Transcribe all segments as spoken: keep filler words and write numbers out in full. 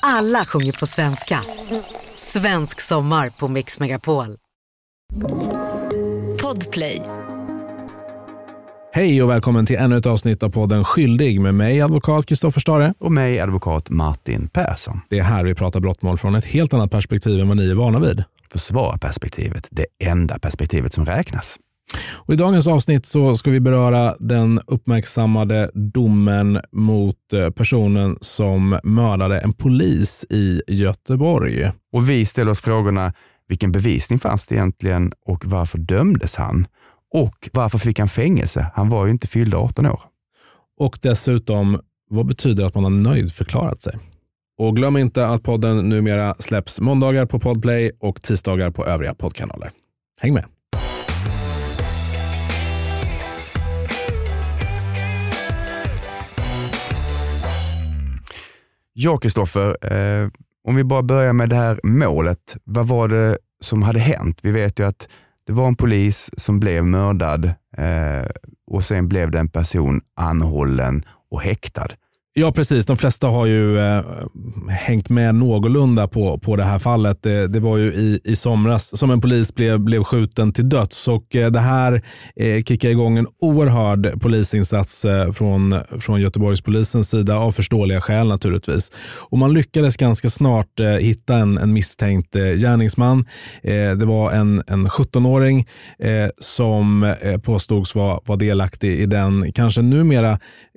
Alla sjunger på svenska. Svensk sommar på Mix Megapol. Podplay. Hej och välkommen till ännu ett avsnitt av podden Skyldig med mig, advokat Kristoffer Stare. Och mig, advokat Martin Persson. Det är här vi pratar brottmål från ett helt annat perspektiv än vad ni är vana vid. Försvararperspektivet, det enda perspektivet som räknas. Och i dagens avsnitt så ska vi beröra den uppmärksammade domen mot personen som mördade en polis i Göteborg. Och vi ställer oss frågorna, vilken bevisning fanns det egentligen och varför dömdes han? Och varför fick han fängelse? Han var ju inte fylld arton år. Och dessutom, vad betyder att man har nöjdförklarat sig? Och glöm inte att podden numera släpps måndagar på Podplay och tisdagar på övriga poddkanaler. Häng med! Ja, Kristoffer, eh, om vi bara börjar med det här målet. Vad var det som hade hänt? Vi vet ju att det var en polis som blev mördad eh, och sen blev det en person anhållen och häktad. Ja, precis. De flesta har ju eh, hängt med någorlunda på, på det här fallet. Det, det var ju i, i somras som en polis blev, blev skjuten till döds. Och eh, det här eh, kickade igång en oerhörd polisinsats eh, från, från Göteborgspolisens sida av förståeliga skäl naturligtvis. Och man lyckades ganska snart eh, hitta en, en misstänkt eh, gärningsman. Eh, det var en, en sjuttonåring eh, som eh, påstods vara var delaktig i den kanske numera eh,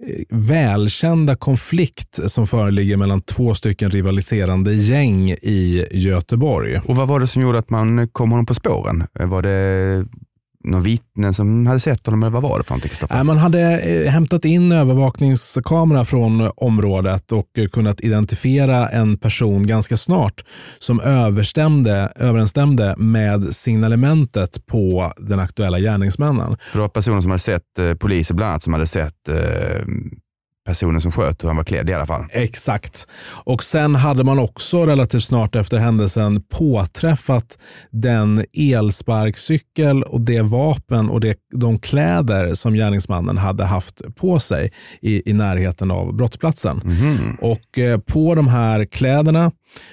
välkända konflikt som föreligger mellan två stycken rivaliserande gäng i Göteborg. Och vad var det som gjorde att man kom honom på spåren? Var det någon vittnen som hade sett honom eller vad var det för någonting, Kristoffer? Man hade hämtat in övervakningskamera från området och kunnat identifiera en person ganska snart som överstämde, överensstämde med signalementet på den aktuella gärningsmännen. För det var personer som hade sett eh, poliser bland annat som hade sett eh, personen som sköt och han var klädd i alla fall. Exakt. Och sen hade man också relativt snart efter händelsen påträffat den elsparkcykel och det vapen och det, de kläder som gärningsmannen hade haft på sig i, i närheten av brottsplatsen. Mm-hmm. Och eh, på de här kläderna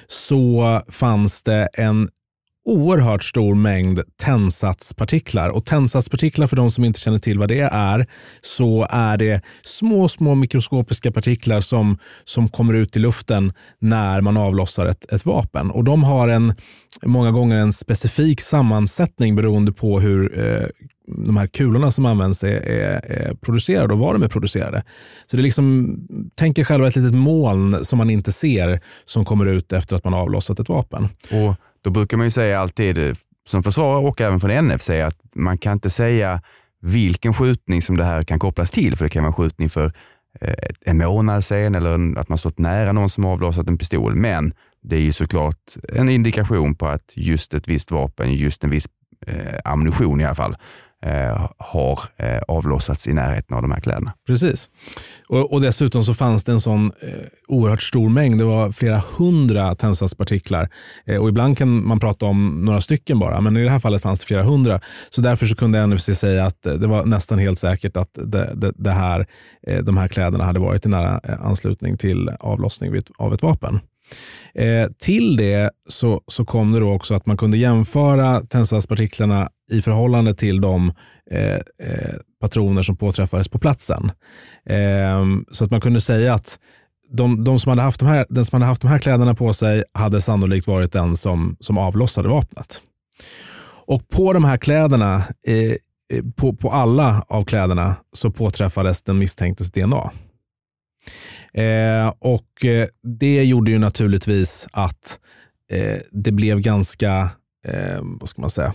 så fanns det en oerhört stor mängd tändsatspartiklar. Och tändsatspartiklar, för de som inte känner till vad det är, så är det små, små mikroskopiska partiklar som, som kommer ut i luften när man avlossar ett, ett vapen. Och de har en, många gånger en specifik sammansättning beroende på hur eh, de här kulorna som används är, är, är producerade och var de är producerade. Så det är liksom, tänker själva ett litet moln som man inte ser som kommer ut efter att man har avlossat ett vapen. Och då brukar man ju säga alltid som försvarare och även från N F C att man kan inte säga vilken skjutning som det här kan kopplas till, för det kan vara skjutning för eh, en månad sedan eller att man stått nära någon som har avlossat en pistol, men det är ju såklart en indikation på att just ett visst vapen, just en viss eh, ammunition i alla fall, Eh, har eh, avlossats i närheten av de här kläderna. Precis. Och, och dessutom så fanns det en sån eh, oerhört stor mängd. Det var flera hundra tändsatspartiklar. Eh, och ibland kan man prata om några stycken bara. Men i det här fallet fanns det flera hundra. Så därför så kunde N F C säga att eh, det var nästan helt säkert att det, det, det här, eh, de här kläderna hade varit i nära eh, anslutning till avlossning av ett vapen. Eh, till det så, så kom det då också att man kunde jämföra tändsatspartiklarna i förhållande till de eh, eh, patroner som påträffades på platsen. Eh, så att man kunde säga att de, de som hade haft de här, den som hade haft de här kläderna på sig hade sannolikt varit den som, som avlossade vapnet. Och på de här kläderna, eh, på, på alla av kläderna så påträffades den misstänktes D N A. Eh, och eh, det gjorde ju naturligtvis att eh, det blev ganska, eh, vad ska man säga,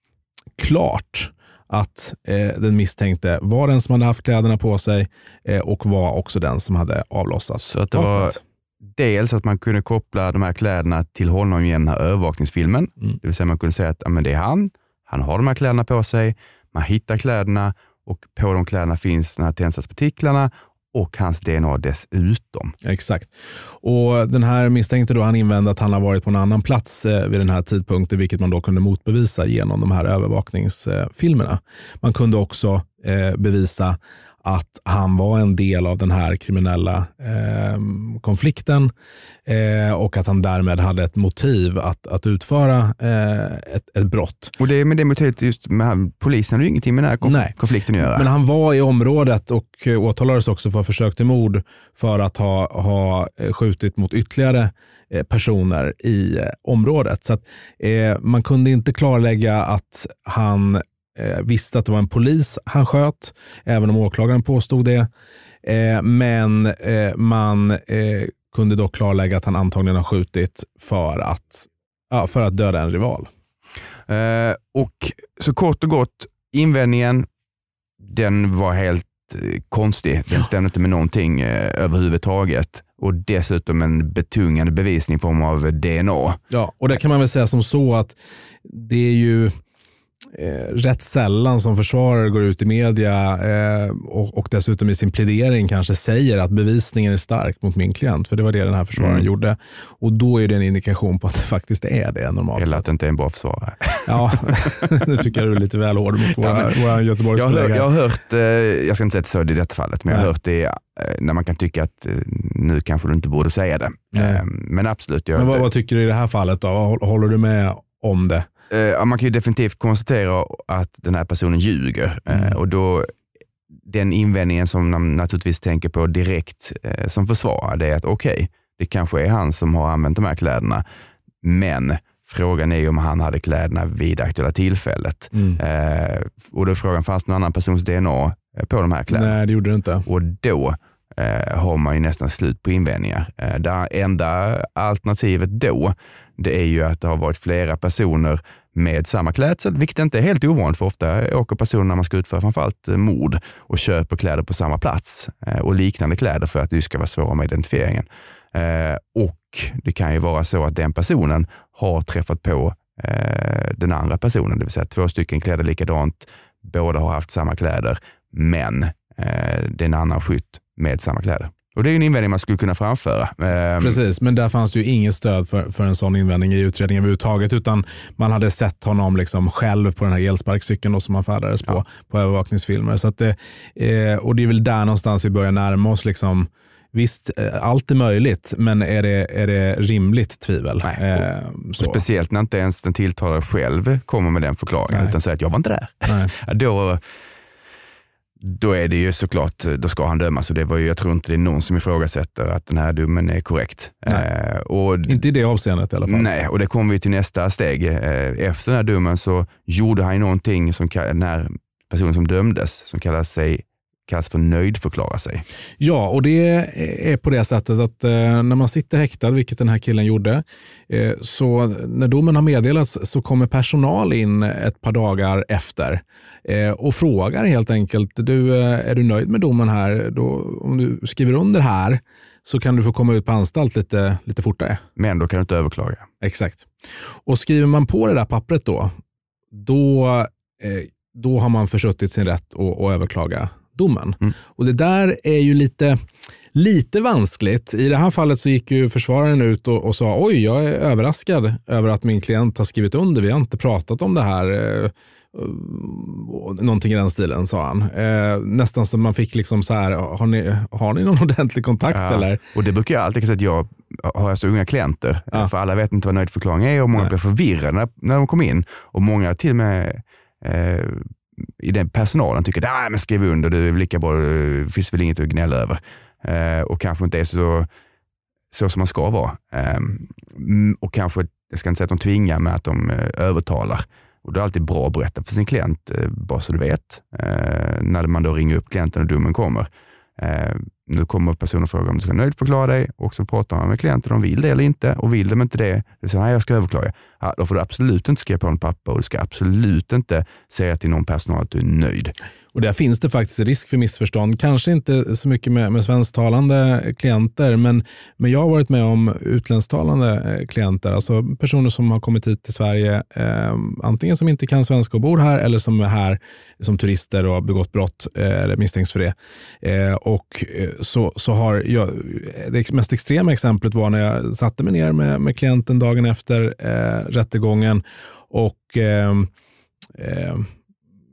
klart att eh, den misstänkte var den som hade haft kläderna på sig eh, och var också den som hade avlossat. Så att det var dels att man kunde koppla de här kläderna till honom i den här övervakningsfilmen. Mm. Det vill säga man kunde säga att ja, men det är han, han har de här kläderna på sig, man hittar kläderna och på de kläderna finns de här tändsatspartiklarna och hans D N A dessutom. Exakt. Och den här misstänkte då, han invände att han har varit på en annan plats eh, vid den här tidpunkten, vilket man då kunde motbevisa genom de här övervakningsfilmerna. Man kunde också eh, bevisa att han var en del av den här kriminella eh, konflikten eh, och att han därmed hade ett motiv att, att utföra eh, ett, ett brott. Och det med det motivet just med han, polisen hade ju ingenting med den här konf- Nej. konflikten att göra. Men han var i området och åtalades också för försök till mord för att ha, ha skjutit mot ytterligare personer i området. Så att, eh, man kunde inte klarlägga att han eh, visste att det var en polis han sköt, även om åklagaren påstod det. Eh, men eh, man eh, kunde dock klarlägga att han antagligen har skjutit för att, ja, för att döda en rival. Eh, och så kort och gott, invändningen, den var helt eh, konstig. Den stämde inte med någonting eh, överhuvudtaget. Och dessutom en betungande bevisning i form av D N A. Ja, och det kan man väl säga som så att det är ju eh, rätt sällan som försvarare går ut i media eh, och, och dessutom i sin plädering kanske säger att bevisningen är stark mot min klient. För det var det den här försvararen mm. gjorde. Och då är det en indikation på att det faktiskt är det normalt. Eller att det inte är en bra försvarare. Ja, nu tycker jag du är lite väl hård mot våra, ja, våra Göteborgskollegor. Jag, jag har hört, eh, jag ska inte säga så i detta fallet, men jag har hört det när man kan tycka att nu kanske du inte borde säga det. Nej. Men absolut. Jag, men vad, vad tycker du i det här fallet då? Håller du med om det? Eh, man kan ju definitivt konstatera att den här personen ljuger. Mm. Eh, och då den invändningen som man naturligtvis tänker på direkt eh, som försvar, det är att okej, okay, det kanske är han som har använt de här kläderna. Men frågan är ju om han hade kläderna vid det aktuella tillfället. Mm. Eh, och då är frågan, fanns någon annan persons D N A på de här kläderna? Nej, det gjorde det inte. Och då eh, har man ju nästan slut på invändningar. Eh, det enda alternativet då, det är ju att det har varit flera personer med samma klädsel, vilket inte är helt ovanligt, för ofta åker personer när man ska utföra framförallt mord och köper kläder på samma plats eh, och liknande kläder för att det ska vara svåra med identifieringen. Eh, och det kan ju vara så att den personen har träffat på eh, den andra personen, det vill säga två stycken kläder likadant, båda har haft samma kläder, men eh, det är en annan skytt med samma kläder. Och det är en invändning man skulle kunna framföra. Eh, Precis, men där fanns det ju ingen stöd för, för en sån invändning i utredningen överhuvudtaget, utan man hade sett honom liksom själv på den här elsparkcykeln då, som han färdades på, ja. på övervakningsfilmer. Så att det, eh, och det är väl där någonstans vi börjar närma oss liksom. Visst, allt är möjligt, men är det, är det rimligt tvivel? Nej, och, så. Och speciellt när inte ens den tilltalade själv kommer med den förklaringen. Nej. Utan säger att jag var inte där. Nej. då, då är det ju såklart, då ska han dömas. Och det var ju, jag tror inte det är någon som ifrågasätter att den här domen är korrekt. Eh, och, inte i det avseendet i alla fall. Nej, och det kommer vi till nästa steg. Eh, efter den här domen så gjorde han någonting som den här personen som dömdes, som kallar sig kallas för nöjdförklara sig. Ja, och det är på det sättet att eh, när man sitter häktad, vilket den här killen gjorde, eh, så när domen har meddelats så kommer personal in ett par dagar efter eh, och frågar helt enkelt, du, är du nöjd med domen här? Då, om du skriver under här så kan du få komma ut på anstalt lite, lite fortare. Men då kan du inte överklaga. Exakt. Och skriver man på det där pappret då, då, eh, då har man försuttit sin rätt att, att överklaga domen. Mm. Och det där är ju lite, lite vanskligt. I det här fallet så gick ju försvararen ut och, och sa, oj, jag är överraskad över att min klient har skrivit under. Vi har inte pratat om det här. Eh, någonting i den stilen, sa han. Eh, nästan som man fick liksom så här, har ni, har ni någon ordentlig kontakt ja. eller? Och det brukar jag alltid säga att jag har så unga klienter. Ja. För alla vet inte vad nöjdförklaring är och många Nej. blir förvirrade när, när de kommer in. Och många till och med eh, i den personalen tycker att men skriv under, det är lika bra, det finns väl inget att gnälla över. Eh, och kanske inte är så, så som man ska vara. Eh, och kanske, jag ska inte säga att de tvingar, men att de eh, övertalar. Och det är alltid bra att berätta för sin klient, eh, bara så du vet. Eh, när man då ringer upp klienten och domen kommer. Eh, nu kommer personen och frågar om du ska nöjdförklara dig, och så pratar man med klienten om de vill det eller inte, och vill de inte det, det säger nej, jag ska överklaga. Ja, då får du absolut inte skriva på en papper, och du ska absolut inte säga till någon personal att du är nöjd. Och där finns det faktiskt risk för missförstånd. Kanske inte så mycket med, med svensktalande klienter, men, men jag har varit med om utländsktalande klienter. Alltså personer som har kommit hit till Sverige, eh, antingen som inte kan svenska och bor här, eller som är här som turister och har begått brott eh, eller misstänks för det. Eh, och så, så har jag, det mest extrema exemplet var när jag satte mig ner med, med klienten dagen efter eh, rättegången och eh, eh,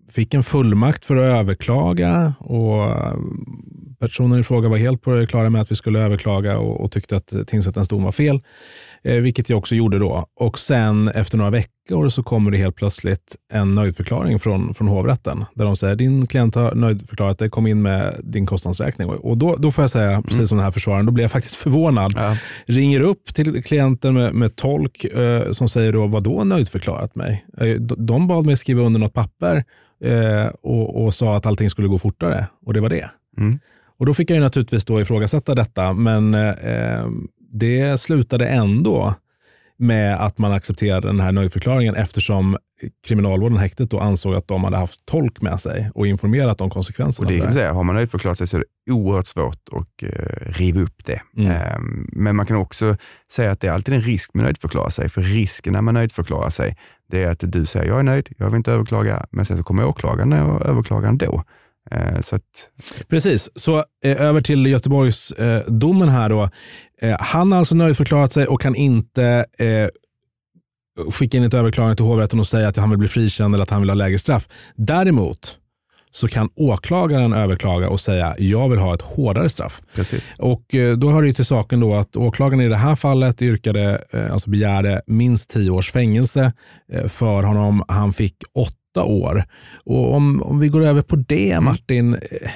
fick en fullmakt för att överklaga och personen i fråga var helt på det klara med att vi skulle överklaga och, och tyckte att tingsrättens dom var fel, eh, vilket jag också gjorde då. Och sen efter några veckor så kommer det helt plötsligt en nöjdförklaring från, från hovrätten där de säger din klient har nöjdförklarat dig, kom in med din kostnadsräkning. Och då, då får jag säga, precis mm. som den här försvararen, då blir jag faktiskt förvånad. Ja. Ringer upp till klienten med, med tolk eh, som säger då, vad då nöjdförklarat mig? Eh, de, de bad mig skriva under något papper eh, och, och sa att allting skulle gå fortare och det var det. Mm. Och då fick jag ju naturligtvis då ifrågasätta detta, men eh, det slutade ändå med att man accepterade den här nöjdförklaringen eftersom kriminalvården, häktet, då ansåg att de hade haft tolk med sig och informerat om konsekvenserna. Och det kan säga, har man nöjdförklarat sig så är det oerhört svårt att uh, riva upp det. Mm. Um, men man kan också säga att det är alltid en risk med nöjdförklara sig, för risken när man nöjdförklarar sig, det är att du säger jag är nöjd, jag vill inte överklaga, men sen så kommer åklagaren och överklagaren då. Så att... Precis, så eh, över till Göteborgs eh, domen här då. Eh, han har alltså nöjdförklarat sig och kan inte eh, skicka in ett överklagande till hovrätten och säga att han vill bli frikänd eller att han vill ha lägre straff. Däremot så kan åklagaren överklaga och säga jag vill ha ett hårdare straff. Precis. Och eh, då hör det ju till saken då att åklagaren i det här fallet yrkade, eh, alltså begärde minst tio års fängelse eh, för honom. Han fick åtta år. Och om, om vi går över på det, Martin, eh,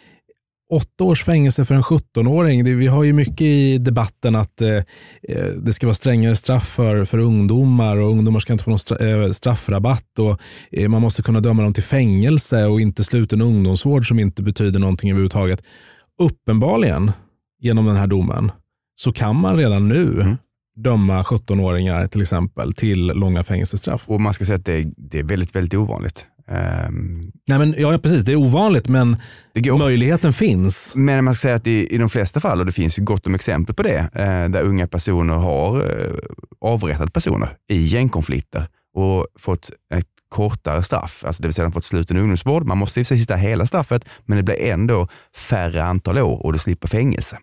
åtta års fängelse för en sjuttonåring. Det, vi har ju mycket i debatten att eh, det ska vara strängare straff för, för ungdomar och ungdomar ska inte få någon stra, eh, straffrabatt och eh, man måste kunna döma dem till fängelse och inte sluten ungdomsvård som inte betyder någonting överhuvudtaget. Uppenbarligen genom den här domen så kan man redan nu mm. döma sjuttonåringar till exempel till långa fängelsestraff. Och man ska säga att det är, det är väldigt, väldigt ovanligt. Um, Nej, men, ja, precis, det är ovanligt men det går, möjligheten finns. Men man ska säga att i, i de flesta fall, och det finns ju gott om exempel på det, eh, där unga personer har eh, avrättat personer i gängkonflikter och fått ett kortare straff, alltså det vill säga de fått sluten ungdomsvård. Man måste ju sitta hela straffet, men det blir ändå färre antal år och du slipper fängelse.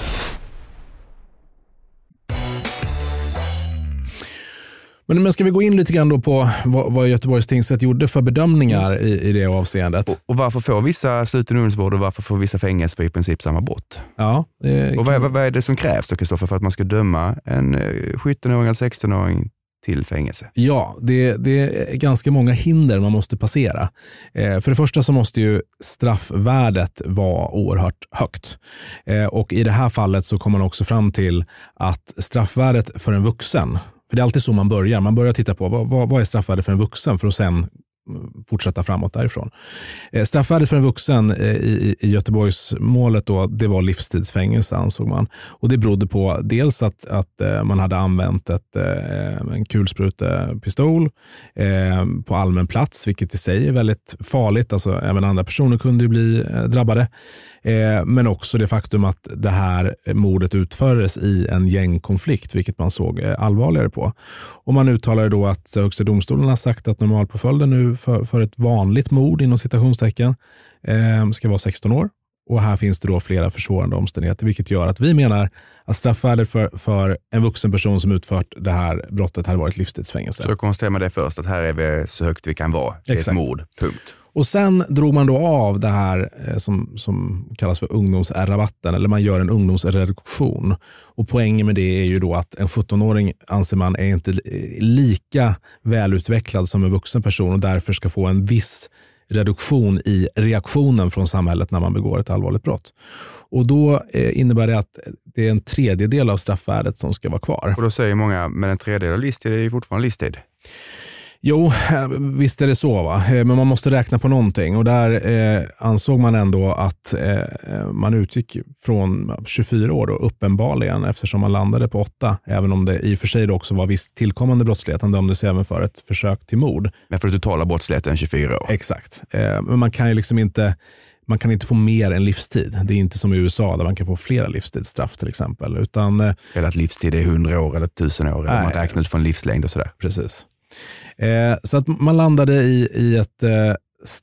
Men, men ska vi gå in lite grann då på vad, vad Göteborgs tingsrätt gjorde för bedömningar i, i det avseendet? Och, och varför får vissa sluten ungdomsvård och varför får vissa fängelse för i princip samma brott? Ja. Det, och vad, vad, vad är det som krävs då, Kristoffer, för att man ska döma en sjuttonåring eller sextonåring till fängelse? Ja, det, det är ganska många hinder man måste passera. Eh, för det första så måste ju straffvärdet vara oerhört högt. Eh, och i det här fallet så kommer man också fram till att straffvärdet för en vuxen, för det är alltid så man börjar. Man börjar titta på vad, vad, vad är straffvärdet för en vuxen för att sen fortsätta framåt därifrån. Eh, straffvärdet för en vuxen eh, i, i Göteborgs målet då, det var livstidsfängelse ansåg man. Och det berodde på dels att, att eh, man hade använt ett, eh, en kulsprutepistol eh, på allmän plats, vilket i sig är väldigt farligt. Alltså även andra personer kunde ju bli eh, drabbade. Eh, men också det faktum att det här mordet utfördes i en gängkonflikt, vilket man såg eh, allvarligare på. Och man uttalade då att Högsta domstolen har sagt att normalpåföljden nu för, för ett vanligt mord inom citationstecken eh, ska vara sexton år. Och här finns det då flera försvårande omständigheter, vilket gör att vi menar att straffvärdet för, för en vuxen person som utfört det här brottet hade varit livstidsfängelse. Så då konstaterar man det först, att här är vi så högt vi kan vara. Det är ett mord, punkt. Och sen drog man då av det här eh, som, som kallas för ungdomsrabatten, eller man gör en ungdomsreduktion. Och poängen med det är ju då att en sjuttonåring anser man är inte lika välutvecklad som en vuxen person och därför ska få en viss reduktion i reaktionen från samhället när man begår ett allvarligt brott. Och då eh, innebär det att det är en tredjedel av straffvärdet som ska vara kvar. Och då säger många, men en tredjedel av livstid är ju fortfarande livstid. Jo, visst är det så va. Men man måste räkna på någonting och där eh, ansåg man ändå att eh, man utgick från tjugofyra år då, uppenbarligen, eftersom man landade på åtta, även om det i och för sig då också var viss tillkommande brottslighet. Han dömdes även för ett försök till mord. Men för totala brottsligheten tjugofyra år. Exakt. Eh, men man kan ju liksom inte man kan inte få mer än livstid. Det är inte som i U S A där man kan få flera livstidsstraff till exempel. Utan, eller att livstid är hundra år eller tusen år. Eller man räknar ut från livslängd och sådär. Precis. Eh, så att man landade i, i ett eh,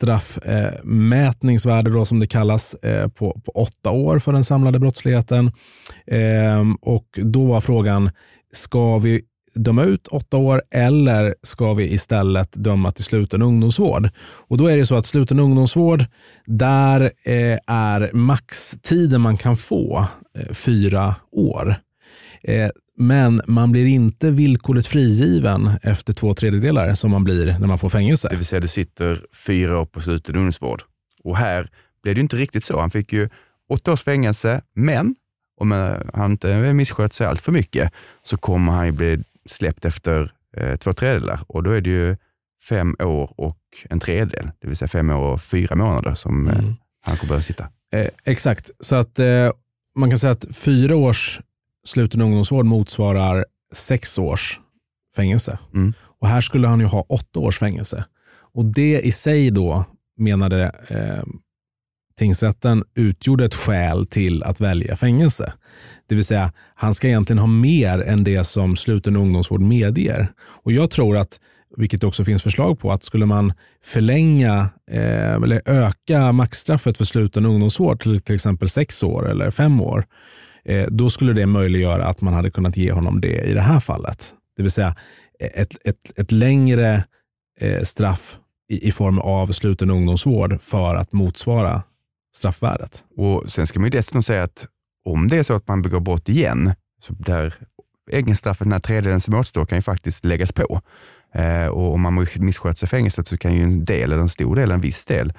straffmätningsvärde eh, då, som det kallas eh, på, på åtta år för den samlade brottsligheten. Eh, och då var frågan, ska vi döma ut åtta år eller ska vi istället döma till sluten ungdomsvård? Och då är det så att sluten ungdomsvård, där eh, är maxtiden man kan få eh, fyra år. Eh, men man blir inte villkorligt frigiven efter två tredjedelar som man blir när man får fängelse. Det vill säga du sitter fyra år på sluten ungdomsvård. Och här blev det inte riktigt så. Han fick ju åtta års fängelse, men om han inte misskött sig allt för mycket så kommer han ju bli släppt efter eh, två tredjedelar. Och då är det ju fem år och en tredjedel. Det vill säga fem år och fyra månader som eh, mm. han kommer börja sitta. Eh, exakt. Så att eh, man kan säga att fyra års sluten ungdomsvård motsvarar sex års fängelse. Mm. Och här skulle han ju ha åtta års fängelse. Och det i sig då, menade eh, tingsrätten, utgjorde ett skäl till att välja fängelse. Det vill säga, han ska egentligen ha mer än det som sluten ungdomsvård medger. Och jag tror att, vilket också finns förslag på, att skulle man förlänga eh, eller öka maxstraffet för sluten ungdomsvård till till exempel sex år eller fem år, eh, då skulle det möjliggöra att man hade kunnat ge honom det i det här fallet. Det vill säga ett, ett, ett längre eh, straff i, i form av sluten ungdomsvård för att motsvara straffvärdet. Och sen ska man ju dessutom säga att om det är så att man begår brott igen, så där egenstraffet, den här tredjedelen som återstår, kan ju faktiskt läggas på. Eh, och om man missköter sig i fängelset så kan ju en del, eller en stor del, en viss del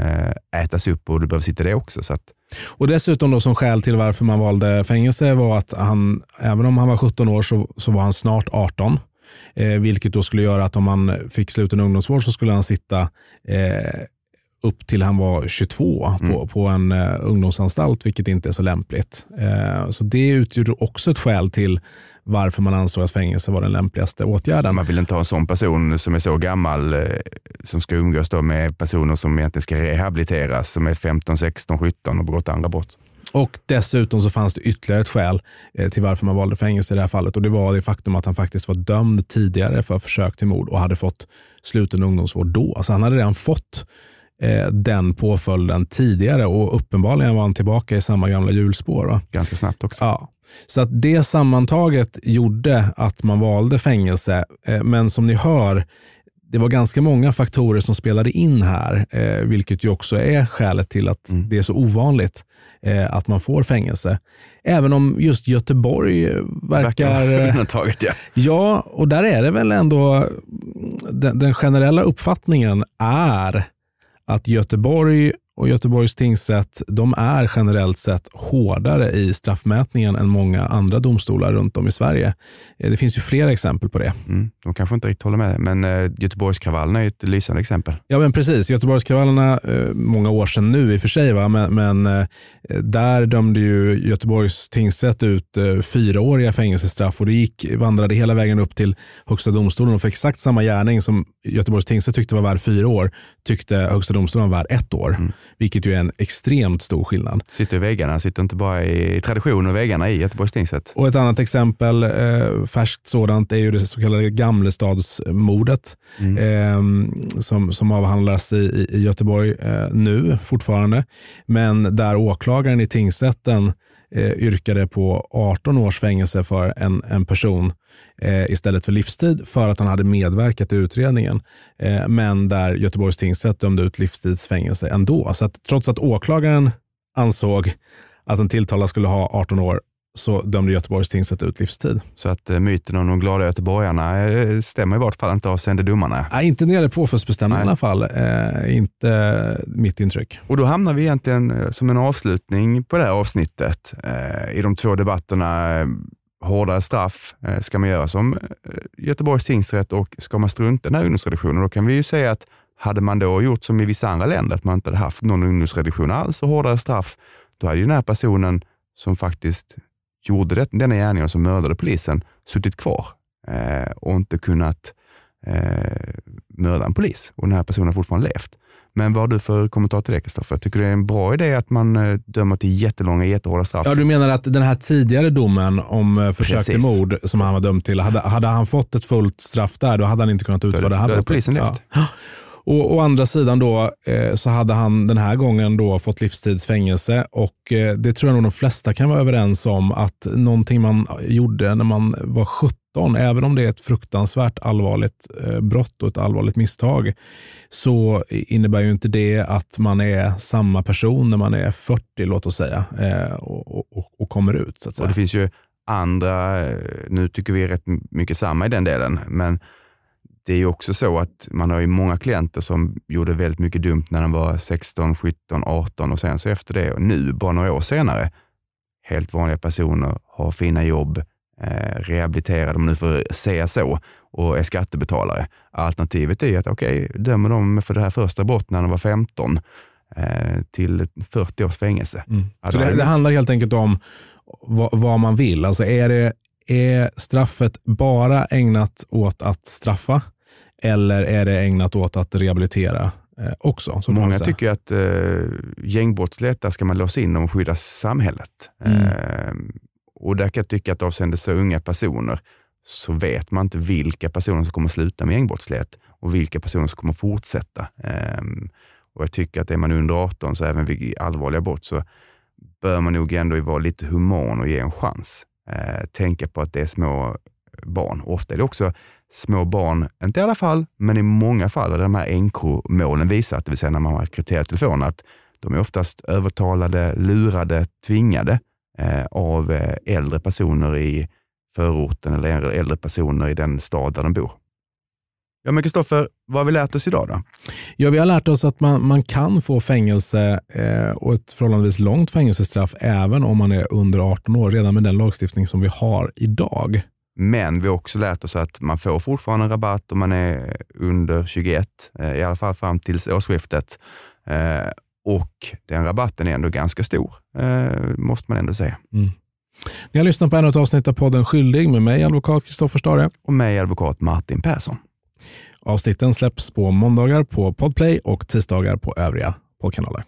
eh, ätas upp och du behöver sitta det också. Så att... Och dessutom då, som skäl till varför man valde fängelse var att han, även om han var sjutton år så, så var han snart arton. Eh, vilket då skulle göra att om man fick sluten ungdomsvård så skulle han sitta eh, upp till han var tjugotvå mm. på, på en uh, ungdomsanstalt, vilket inte är så lämpligt. Uh, så det utgör också ett skäl till varför man ansåg att fängelse var den lämpligaste åtgärden. Man vill inte ha en sån person som är så gammal uh, som ska umgås då med personer som egentligen ska rehabiliteras, som är femton, sexton, sjutton och begått andra brott. Och dessutom så fanns det ytterligare ett skäl eh, till varför man valde fängelse i det här fallet, och det var det faktum att han faktiskt var dömd tidigare för försök till mord och hade fått sluten ungdomsvård då. Alltså han hade redan fått den påföljden tidigare och uppenbarligen var han tillbaka i samma gamla hjulspår. Va? Ganska snabbt också. Ja. Så att det sammantaget gjorde att man valde fängelse, men som ni hör, det var ganska många faktorer som spelade in här, vilket ju också är skälet till att mm. det är så ovanligt att man får fängelse. Även om just Göteborg verkar... verkar ja. ja, och där är det väl ändå den, den generella uppfattningen är att Göteborg och Göteborgs tingsrätt, de är generellt sett hårdare i straffmätningen än många andra domstolar runt om i Sverige. Det finns ju flera exempel på det. Mm, de kanske inte riktigt håller med, men uh, Göteborgskravallerna är ett lysande exempel. Ja, men precis. Göteborgskravallerna, uh, många år sedan nu i och för sig, va? men, men uh, där dömde ju Göteborgs tingsrätt ut uh, fyraåriga fängelsestraff och det gick, vandrade hela vägen upp till Högsta domstolen, och för exakt samma gärning som Göteborgs tingsrätt tyckte var värd fyra år tyckte Högsta domstolen var värd ett år. Mm. Vilket ju är en extremt stor skillnad. Sitter i väggarna, sitter inte bara i tradition och väggarna i Göteborgs tingsrätt. Och ett annat exempel, eh, färskt sådant, är ju det så kallade Gamlestadsmordet mm. eh, som, som avhandlas i, i Göteborg eh, nu fortfarande. Men där åklagaren i tingsrätten eh, yrkade på arton års fängelse för en, en person eh, istället för livstid för att han hade medverkat i utredningen. Eh, men där Göteborgs tingsrätt dömde ut livstidsfängelse ändå. Så att trots att åklagaren ansåg att en tilltalad skulle ha arton år så dömde Göteborgs tingsrätt ut livstid. Så att eh, myten om de glada göteborgarna eh, stämmer i vart fall inte avseende domarna? Nej, inte när det gäller påföljdsbestämningen i alla fall. Eh, inte mitt intryck. Och då hamnar vi egentligen eh, som en avslutning på det här avsnittet eh, i de två debatterna. Eh, hårdare straff eh, ska man göra som eh, Göteborgs tingsrätt, och ska man strunta den här ungdomsreduktionen, då kan vi ju säga att hade man då gjort som i vissa andra länder, att man inte hade haft någon ungdomsreduktion alls och hårdare straff, då hade ju den här personen som faktiskt gjorde det, denna gärningen som mördade polisen suttit kvar eh, och inte kunnat eh, mörda en polis, och den här personen har fortfarande levt. Men vad har du för kommentar till det, Kristoffer? Tycker du det är en bra idé att man eh, dömer till jättelånga, jättehårda straff? Ja, du menar att den här tidigare domen om eh, försök till mord som han var dömd till, hade, hade han fått ett fullt straff där, då hade han inte kunnat utföra det här. Då hade polisen levt. Ja. Och å andra sidan då eh, så hade han den här gången då fått livstidsfängelse och eh, det tror jag nog de flesta kan vara överens om att någonting man gjorde när man var sjutton, även om det är ett fruktansvärt allvarligt eh, brott och ett allvarligt misstag, så innebär ju inte det att man är samma person när man är fyrtio, låt oss säga, eh, och, och, och kommer ut så att säga. Och det finns ju andra, nu tycker vi är rätt mycket samma i den delen, men det är ju också så att man har ju många klienter som gjorde väldigt mycket dumt när de var sexton, sjutton, arton och sen så efter det och nu, bara några år senare, helt vanliga personer, har fina jobb, eh, rehabiliterade, om nu får säga så, och är skattebetalare. Alternativet är ju att okej, okay, dömer de för det här första brottet när de var femton eh, till fyrtio års fängelse. Mm. Så det, det handlar helt enkelt om vad, vad man vill. Alltså är det Är straffet bara ägnat åt att straffa eller är det ägnat åt att rehabilitera eh, också? Som många tycker att eh, gängbrottslighet, där ska man låsa in och skydda samhället. Mm. Eh, och där kan jag tycka att avseende så unga personer så vet man inte vilka personer som kommer sluta med gängbrottslighet och vilka personer som kommer fortsätta. Eh, och jag tycker att är man under arton, så även vid allvarliga brott, så bör man nog ändå vara lite human och ge en chans. Eh, tänka på att det är små barn. Ofta är det också små barn, inte i alla fall, men i många fall där de här N K-målen visar, det vill säga när man har krypterat telefonen, att de är oftast övertalade, lurade, tvingade eh, av eh, äldre personer i förorten eller äldre personer i den stad där de bor. Ja, men Kristoffer, vad har vi lärt oss idag då? Ja, vi har lärt oss att man, man kan få fängelse eh, och ett förhållandevis långt fängelsestraff även om man är under arton år, redan med den lagstiftning som vi har idag. Men vi har också lärt oss att man får fortfarande en rabatt om man är under tjugoett, eh, i alla fall fram till årsskiftet. Eh, och den rabatten är ändå ganska stor, eh, måste man ändå säga. Mm. Ni har lyssnat på ännu ett avsnitt av podden Skyldig med mig, advokat Kristoffer Stare. Och mig, advokat Martin Persson. Avsnitten släpps på måndagar på Podplay och tisdagar på övriga poddkanaler.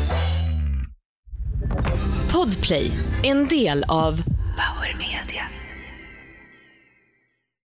Podplay, en del av Power Media.